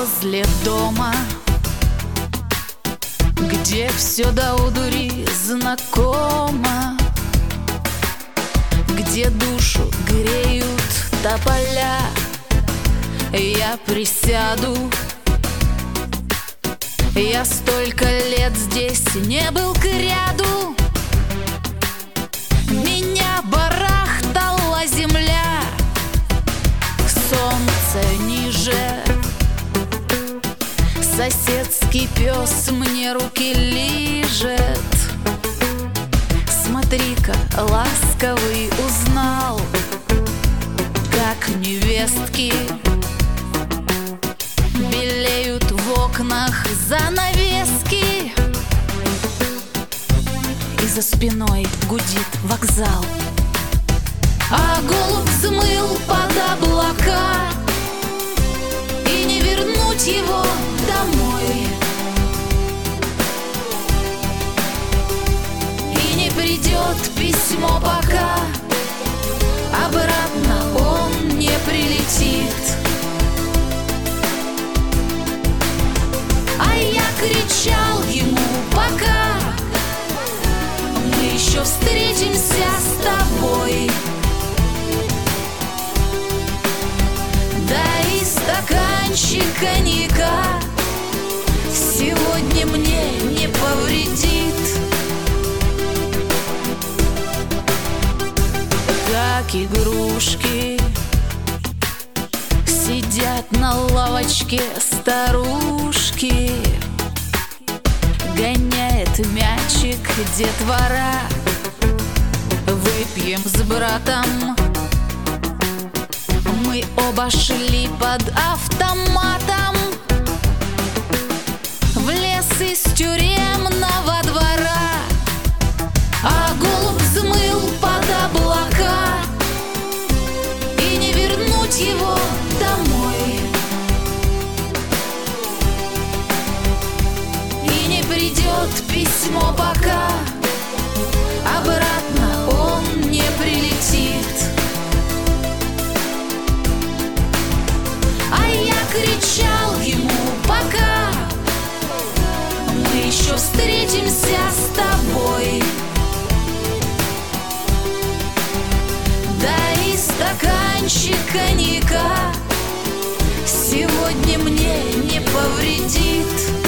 возле дома, где все до одури знакомо, где душу греют тополя, я присяду. Я столько лет здесь не был кряду, меня барахтала земля, солнце ниже. Соседский пес мне руки лижет. Смотри-ка, ласковый, узнал, как невестки белеют в окнах занавески, и за спиной гудит вокзал. А голубь взмыл под облака, и не вернуть его домой, и не придет письмо, пока обратно он не прилетит. А я кричал ему: пока мы еще встретимся с тобой. Да и стаканчик коньяка сегодня мне не повредит. Как игрушки сидят на лавочке старушки, гоняет мячик детвора. Выпьем с братом, мы оба шли под автоматом в лес из тюремного двора. А голубь взмыл под облака, и не вернуть его домой, и не придет письмо, пока обратно он не прилетит. А я кричал ему: пока мы еще встретимся с тобой. Да и стаканчик коньяка сегодня мне не повредит.